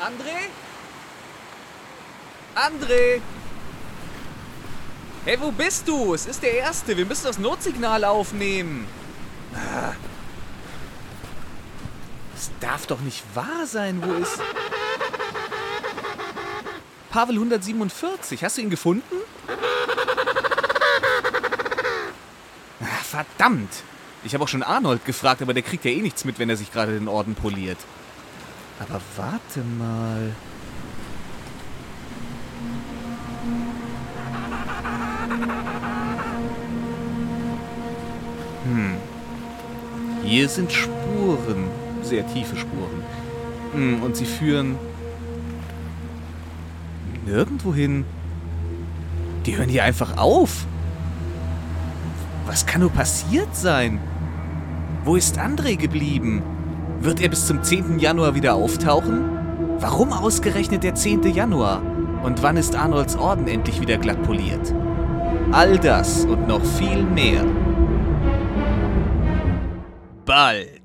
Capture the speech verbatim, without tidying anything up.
André? André? Hey, wo bist du? Es ist der Erste. Wir müssen das Notsignal aufnehmen. Ah. Das darf doch nicht wahr sein. Wo ist... Pavel hundertsiebenundvierzig. Hast du ihn gefunden? Ah, verdammt. Ich habe auch schon Arnold gefragt, aber der kriegt ja eh nichts mit, wenn er sich gerade den Orden poliert. Aber warte mal... Hm. Hier sind Spuren. Sehr tiefe Spuren. Hm, und sie führen... nirgendwo hin. Die hören hier einfach auf. Was kann nur passiert sein? Wo ist André geblieben? Wird er bis zum zehnten Januar wieder auftauchen? Warum ausgerechnet der zehnte Januar? Und wann ist Arnolds Orden endlich wieder glatt poliert? All das und noch viel mehr. Bald.